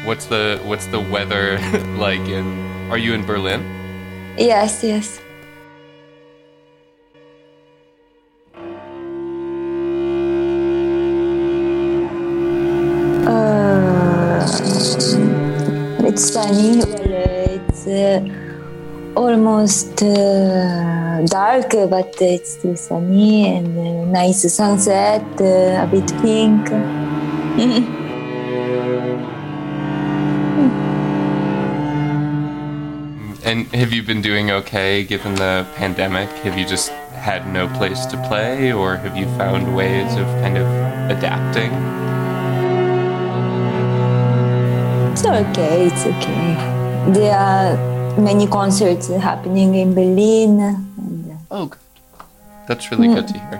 What's the weather like are you in Berlin? Yes, yes. It's sunny. Well, it's almost dark, but it's still sunny and nice sunset, a bit pink. And have you been doing okay given the pandemic? Have you just had no place to play, or have you found ways of kind of adapting? It's okay, it's okay. There are many concerts happening in Berlin. And, oh, good. That's really good to hear.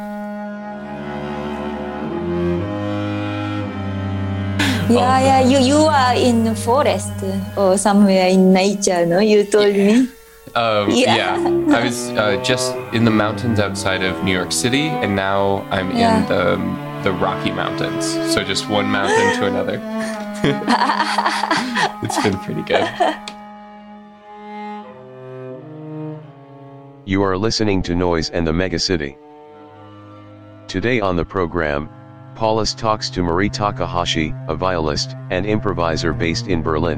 Yeah, you are in the forest or somewhere in nature, no? You told me. Yeah. I was just in the mountains outside of New York City, and now I'm in the Rocky Mountains. So just one mountain to another. It's been pretty good. You are listening to Noise and the Megacity. Today on the program, Paulus talks to Marie Takahashi, a violist and improviser based in Berlin.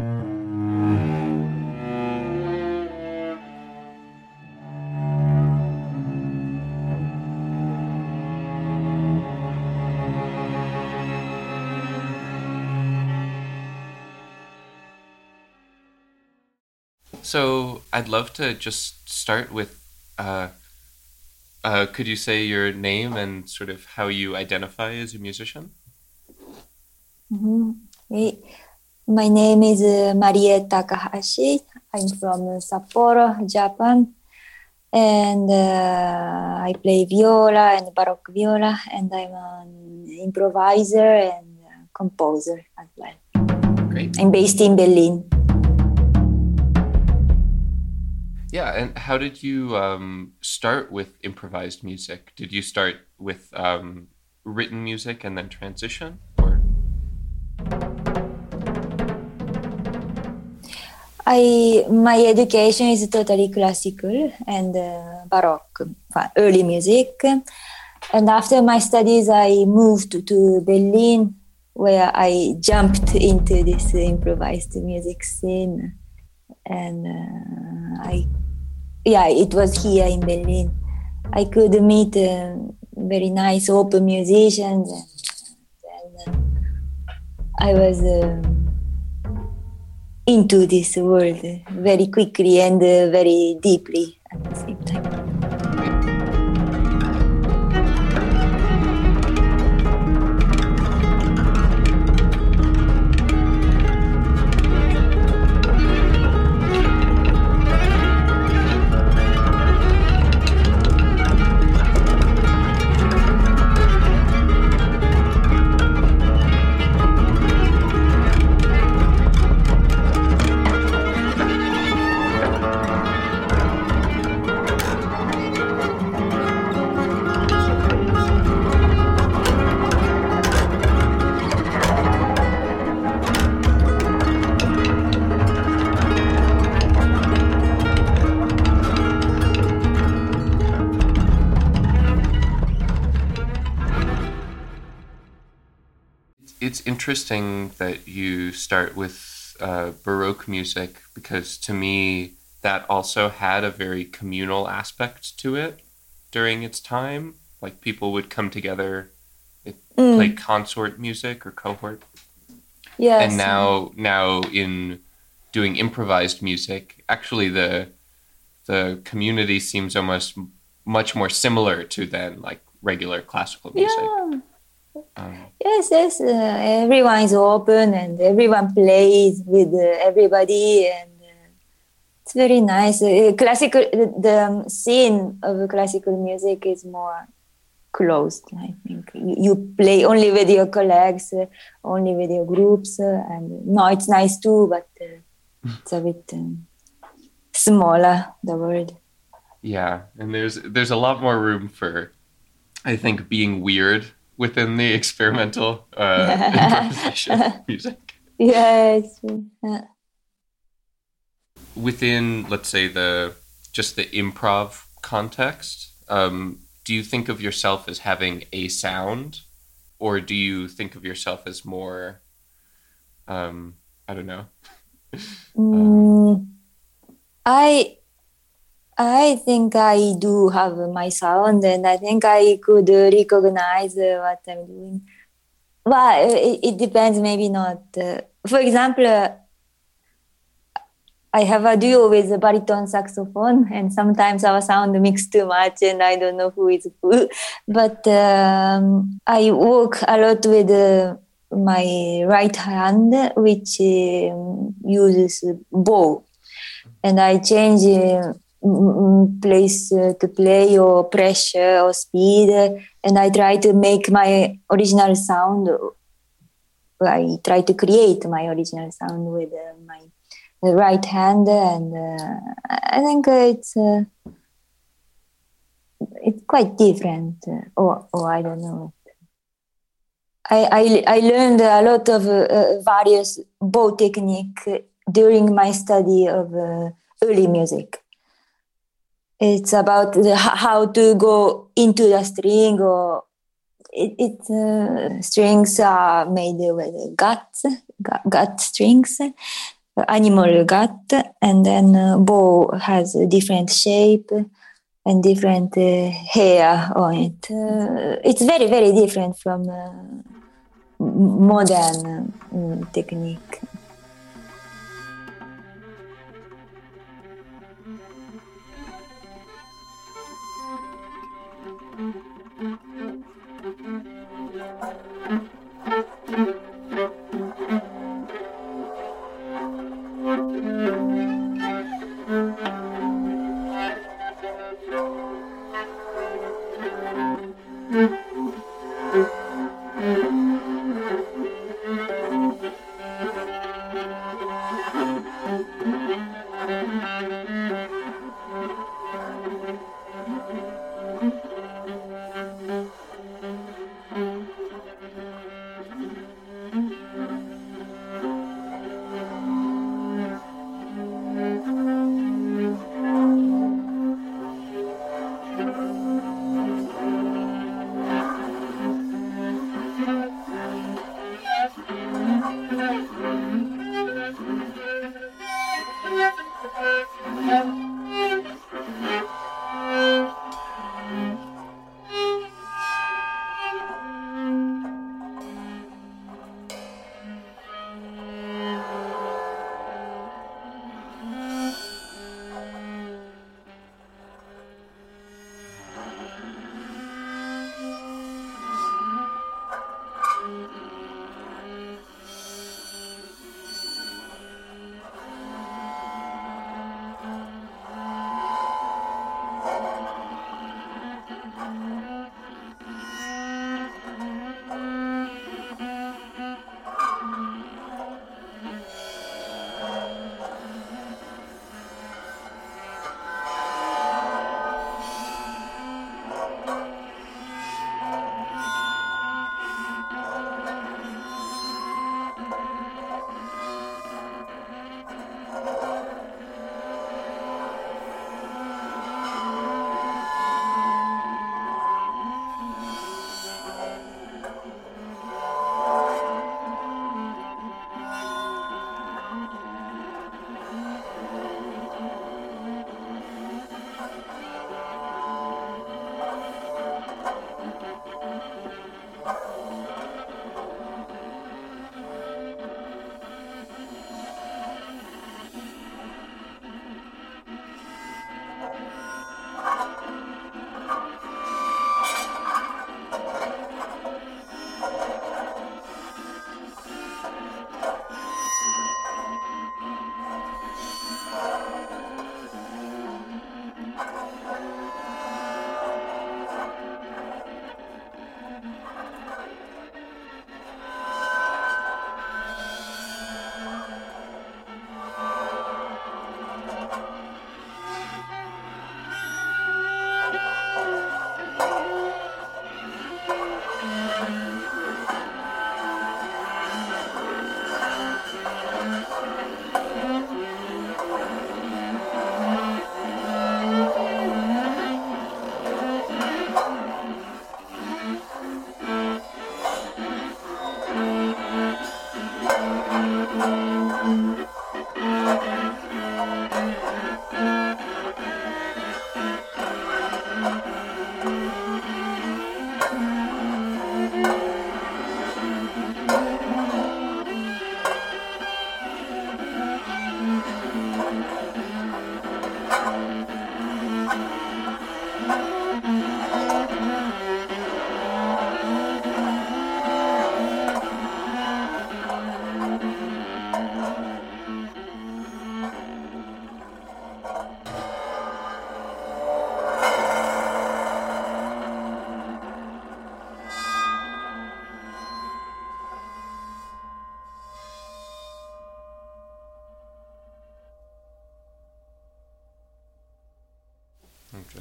So I'd love to just start with, could you say your name and sort of how you identify as a musician? My name is Marie Takahashi. I'm from Sapporo, Japan. And I play viola and baroque viola, and I'm an improviser and composer as well. Great. I'm based in Berlin. Yeah, and how did you start with improvised music? Did you start with written music and then transition, or? My education is totally classical and baroque, early music. And after my studies, I moved to Berlin, where I jumped into this improvised music scene. And it was here in Berlin. I could meet very nice open musicians, and I was into this world very quickly and very deeply at the same time. It's interesting that you start with Baroque music, because to me that also had a very communal aspect to it during its time. Like people would come together, play consort music or cohort. Yes. And now in doing improvised music, actually the community seems almost much more similar to then like regular classical music. Yeah. Yes. Everyone is open and everyone plays with everybody, and it's very nice. The scene of classical music is more closed. I think you play only with your colleagues, only with your groups, and no, it's nice too, but it's a bit smaller, the world. Yeah, and there's a lot more room for, I think, being weird within the experimental improvisation music. Yes. Within, let's say, just the improv context, do you think of yourself as having a sound, or do you think of yourself as more, I don't know. I think I do have my sound, and I think I could recognize what I'm doing. Well, it depends, maybe not. For example, I have a duo with a baritone saxophone, and sometimes our sound mix too much, and I don't know who is who. But I work a lot with my right hand, which uses bow, and I change place to play, or pressure or speed, and I try to make my original sound. I try to create my original sound with my right hand, and I think it's quite different, or I don't know. I learned a lot of various bow technique during my study of early music. It's about how to go into the string, or strings are made with gut strings, animal gut, and then bow has a different shape and different hair on it. It's very, very different from modern technique.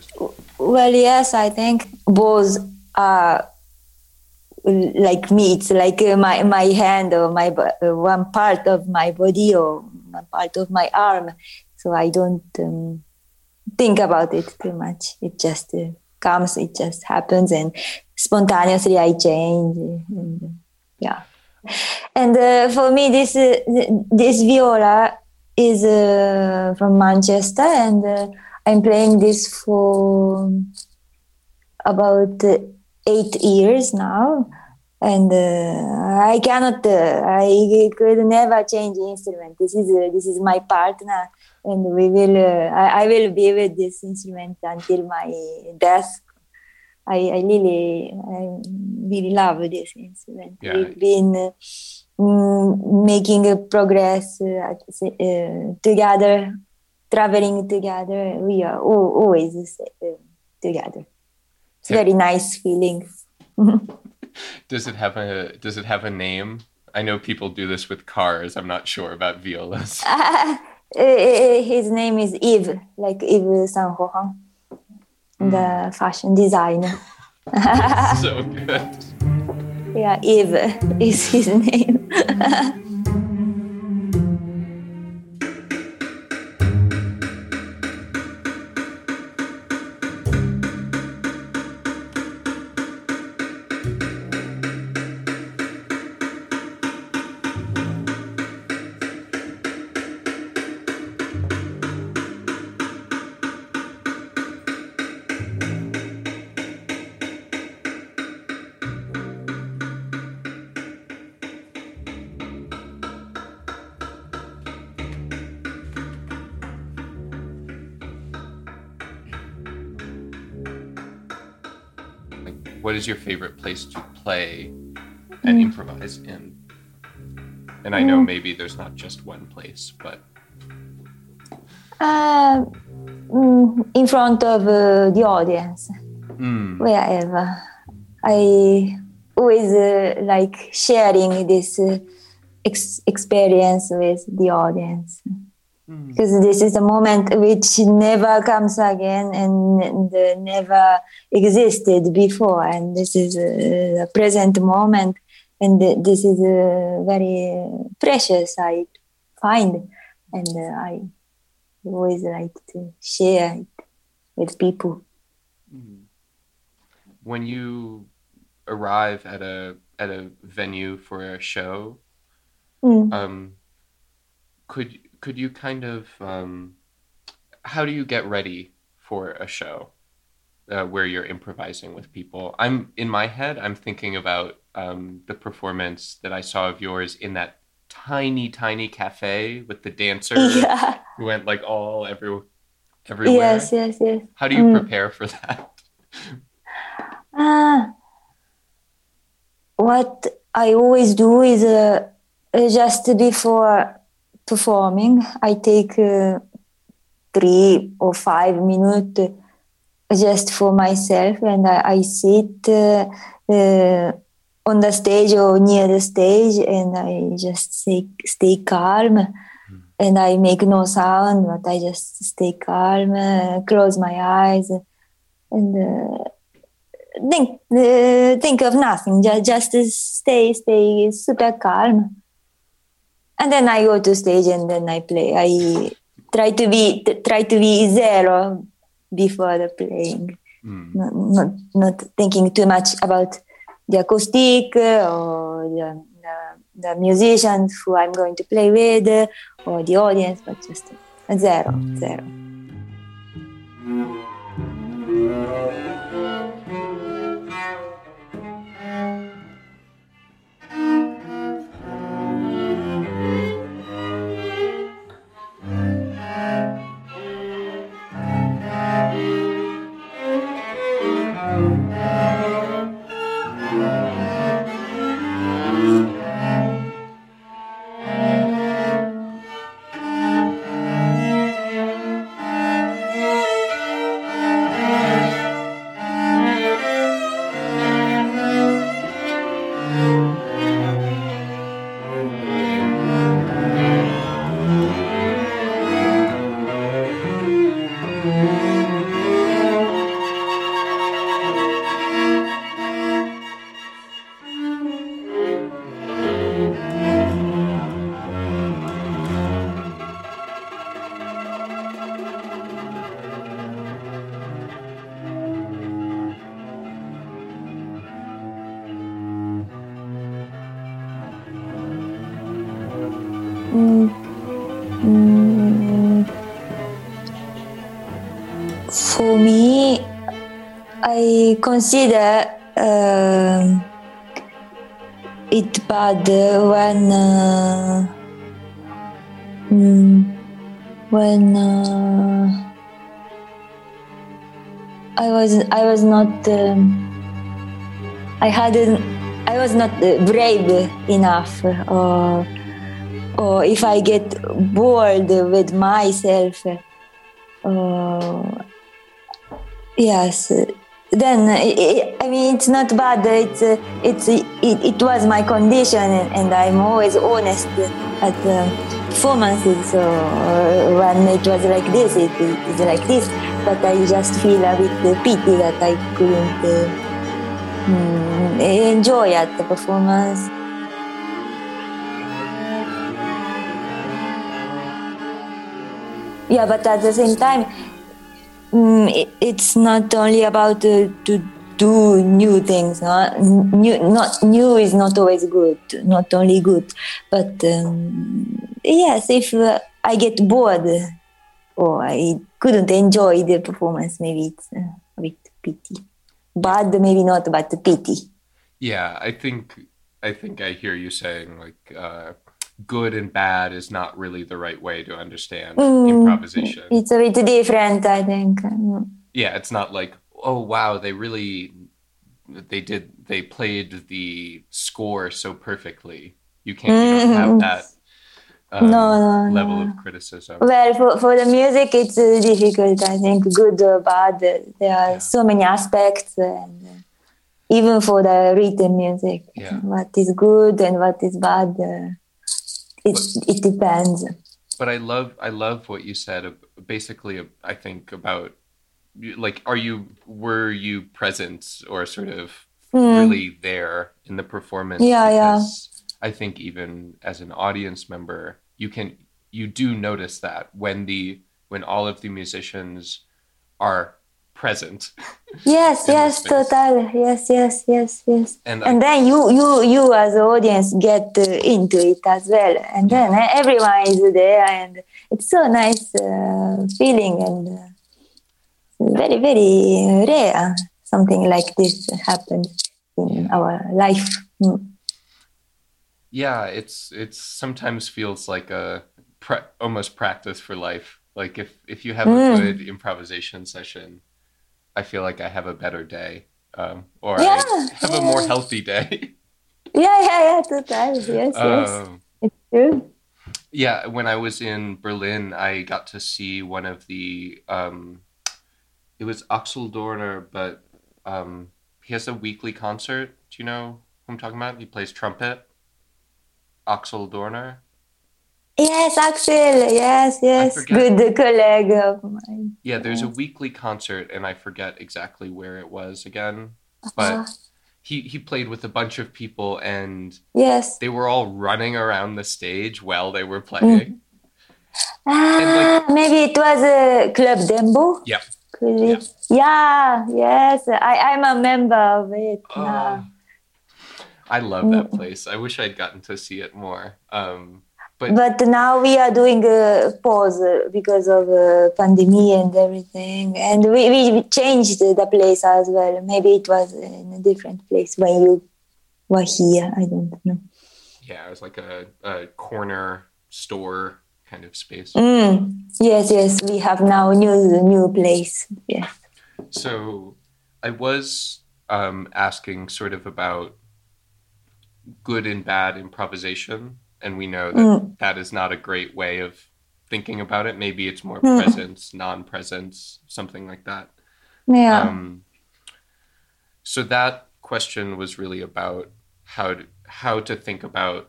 Well, yes, I think both are like me. It's like my hand or one part of my body or one part of my arm. So I don't think about it too much. It just comes, it just happens, and spontaneously I change. And, yeah. And for me, this viola is from Manchester, and I'm playing this for about 8 years now. And I cannot, I could never change instrument. This is my partner, and we will. I will be with this instrument until my death. I really love this instrument. Yeah. We've been making a progress together, traveling together. We are always together. It's very nice feeling. Does it have a name? I know people do this with cars. I'm not sure about violas. His name is Yves, like Yves Saint Laurent, the fashion designer. So good. Yeah, Yves is his name. What is your favorite place to play and improvise in? And I know maybe there's not just one place, but in front of the audience, wherever. I always like sharing this experience with the audience. Because this is a moment which never comes again and never existed before, and this is a present moment, and this is very precious, I find, and I always like to share it with people. When you arrive at a venue for a show, could you kind of how do you get ready for a show where you're improvising with people? In my head, I'm thinking about the performance that I saw of yours in that tiny cafe with the dancers who went like everywhere. Yes. How do you prepare for that? What I always do is just before performing, I take 3 or 5 minutes just for myself, and I sit on the stage or near the stage, and I just stay calm, and I make no sound, but I just stay calm, close my eyes, and think of nothing. Just stay super calm. And then I go to stage and then I play. I try to be zero before the playing, not thinking too much about the acoustic or the musicians who I'm going to play with or the audience, but just zero. Mm, mm, for me, I consider it bad when I was not I was not brave enough, or if I get bored with myself, yes, then I mean it's not bad. It was my condition, and I'm always honest at performances. So when it was like this, it's like this. But I just feel a bit pity that I couldn't enjoy at the performance. Yeah, but at the same time, it's not only about to do new things. Not new is not always good. Not only good, but yes, if I get bored or I couldn't enjoy the performance, maybe it's a bit pity. Bad, maybe not, but pity. Yeah, I think I hear you saying like good and bad is not really the right way to understand improvisation. It's a bit different, I think. Yeah, it's not like, oh wow, they played the score so perfectly. You don't have that level of criticism. Well, for the music, it's difficult, I think, good or bad. There are so many aspects, and even for the written music, what is good and what is bad, it depends. But I love what you said. Basically, I think about like, were you present or sort of really there in the performance? Because I think even as an audience member, you do notice that when all of the musicians are present. Yes, totally. Yes. And then you as an audience get into it as well. And then everyone is there, and it's so nice feeling, and very, very rare something like this happened in our life. Yeah, it's sometimes feels like a almost practice for life. Like if you have a good improvisation session, I feel like I have a better day, or I have a more healthy day. Totally. Yes. It's true. Yeah, when I was in Berlin, I got to see one of the it was Axel Dorner, but he has a weekly concert. Do you know who I'm talking about? He plays trumpet. Axel Dorner. Yes, Axel. Yes. Good colleague of mine. Yeah, there's a weekly concert, and I forget exactly where it was again, but he played with a bunch of people, and they were all running around the stage while they were playing. Maybe it was Club Dembo. Yeah. Yeah. Yes, I'm a member of it. I love that place. I wish I'd gotten to see it more. But now we are doing a pause because of pandemic and everything, and we changed the place as well. Maybe it was in a different place when you were here. I don't know. Yeah, it was like a corner store kind of space. Yes. We have now a new place. Yes. So I was asking sort of about good and bad improvisation. And we know that that is not a great way of thinking about it. Maybe it's more presence, non-presence, something like that. Yeah. So that question was really about how to think about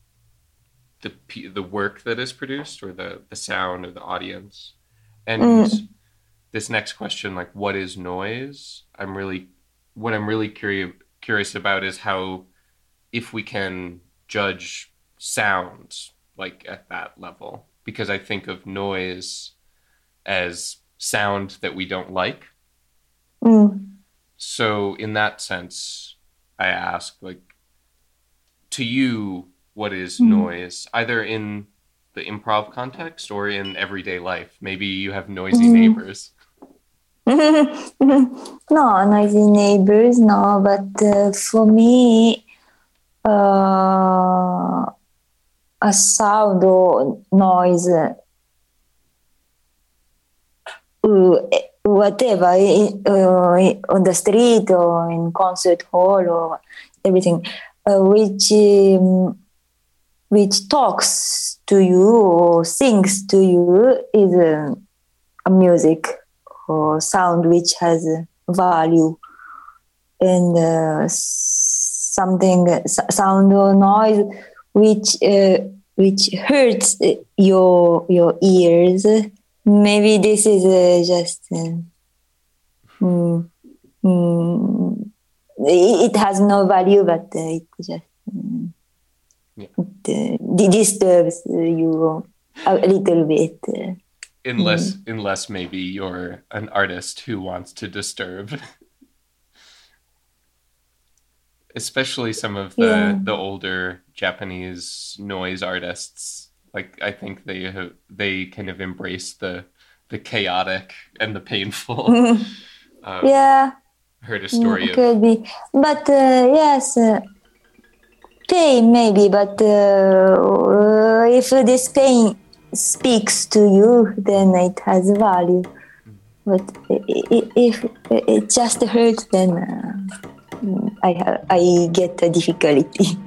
the work that is produced, or the sound, or the audience. And this next question, like, what is noise? What I'm really curious about is how, if we can judge sound like at that level, because I think of noise as sound that we don't like. So in that sense, I ask, like, to you, what is noise, either in the improv context or in everyday life? Maybe you have noisy neighbors. No, noisy neighbors, no. But for me, a sound or noise, whatever, on the street or in concert hall or everything, which talks to you or sings to you is a music or sound which has value, and sound or noise which hurts your ears. Maybe this is just it has no value, but it just it disturbs you a little bit. Unless maybe you're an artist who wants to disturb. Especially some of the older Japanese noise artists. Like, I think they kind of embrace the chaotic and the painful. Heard a story could be, but yes, pain maybe. But if this pain speaks to you, then it has value. But if it just hurts, then I get a difficulty.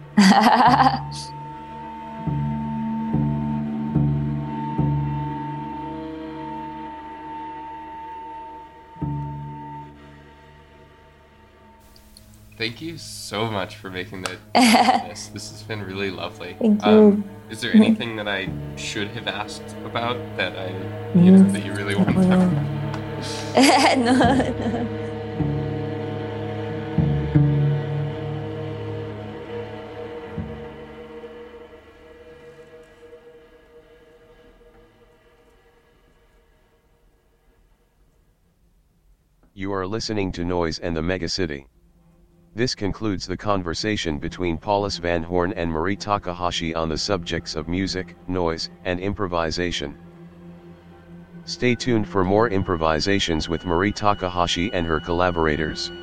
Thank you so much for making this. This has been really lovely. Thank you. Is there anything that I should have asked about that that you really want to talk about? No. You are listening to Noise and the Megacity. This concludes the conversation between Paulus Van Horn and Marie Takahashi on the subjects of music, noise, and improvisation. Stay tuned for more improvisations with Marie Takahashi and her collaborators.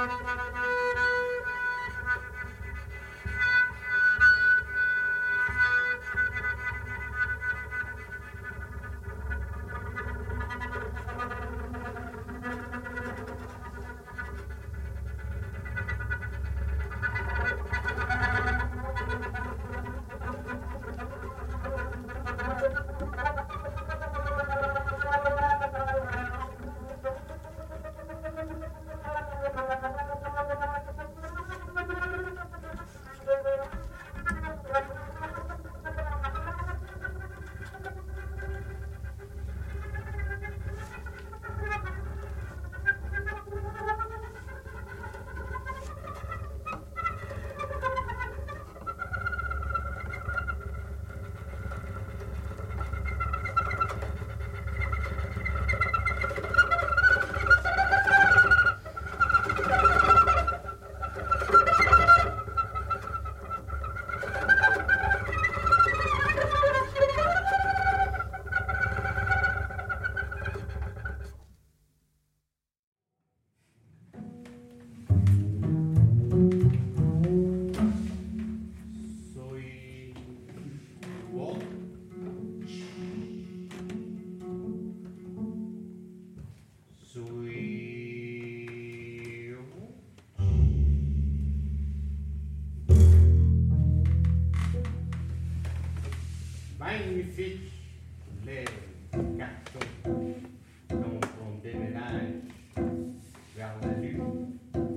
Magnifique les cartons dont on déménage vers la lune.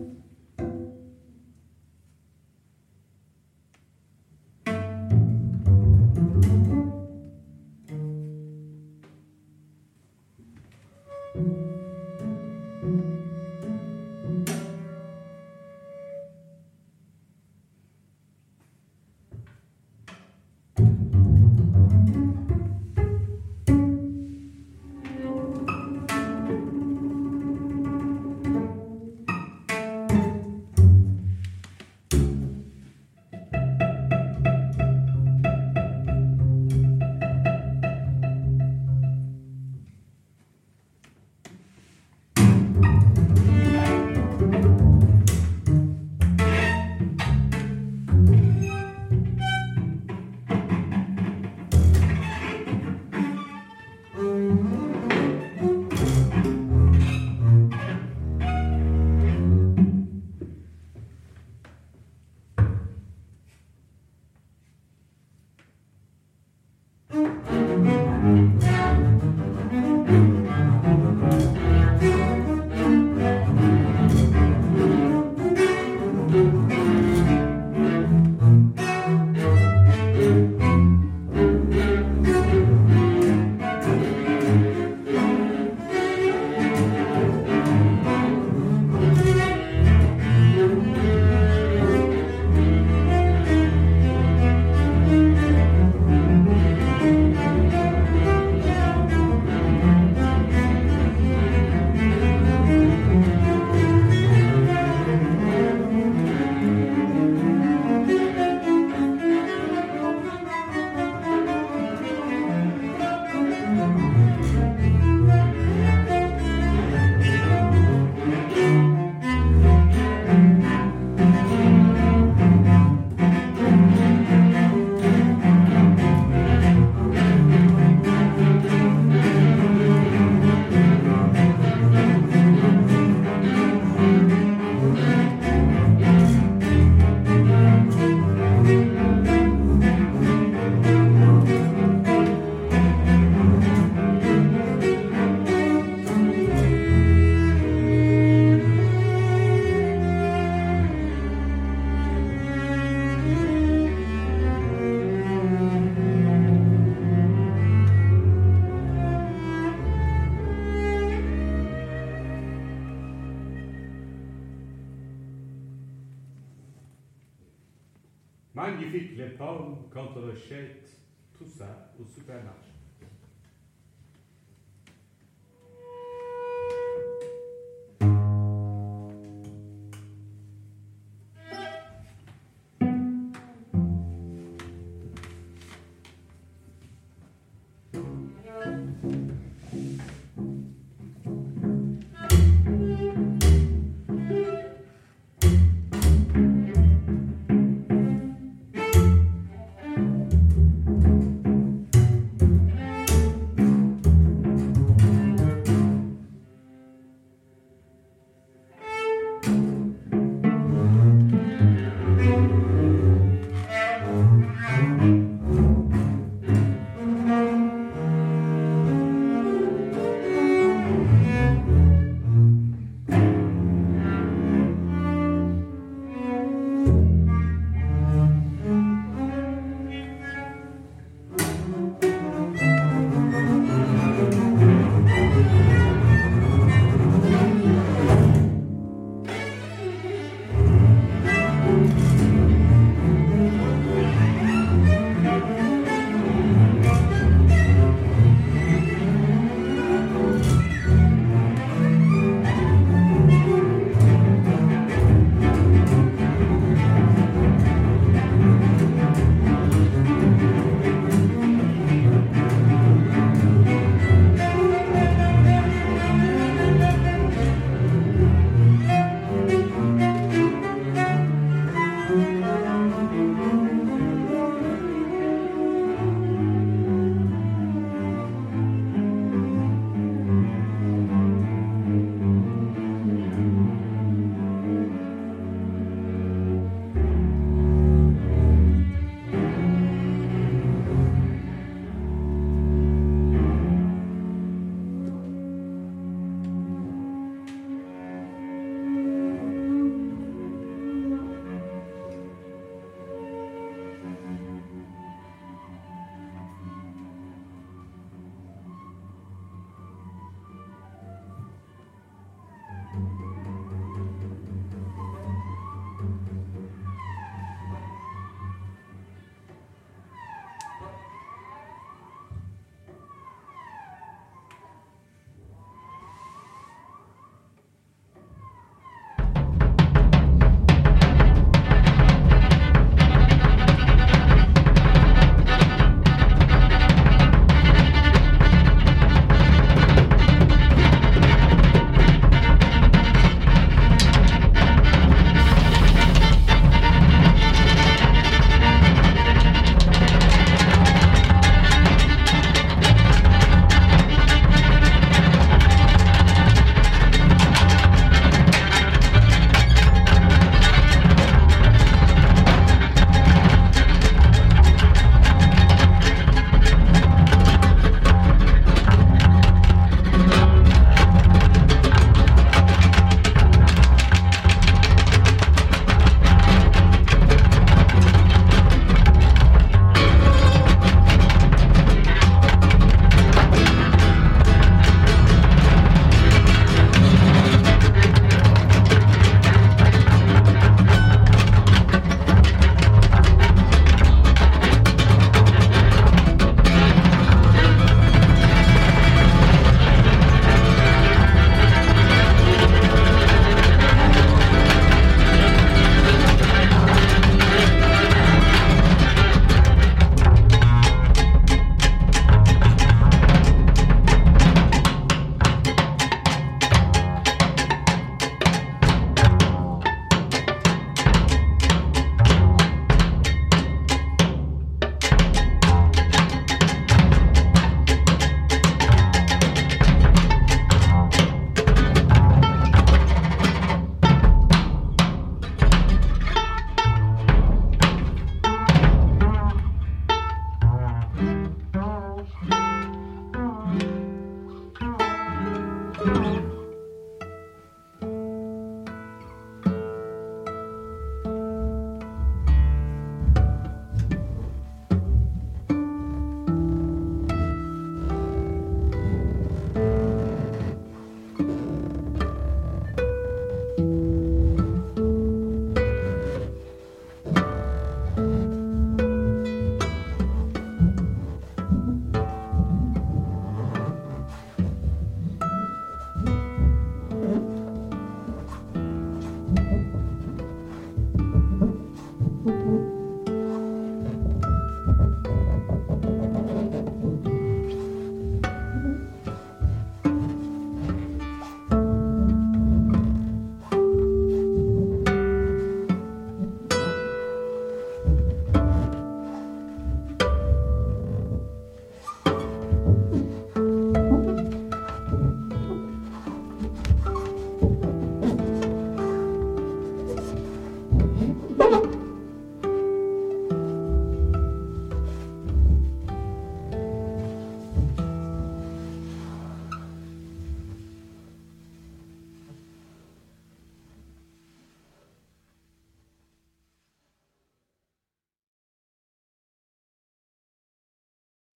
Magnifique les pommes quand on achète tout ça au supermarché.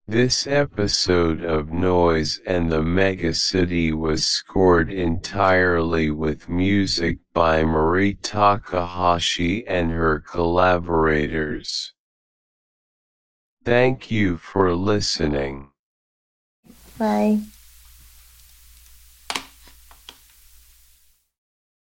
This episode of Noise and the Megacity was scored entirely with music by Marie Takahashi and her collaborators. Thank you for listening. Bye.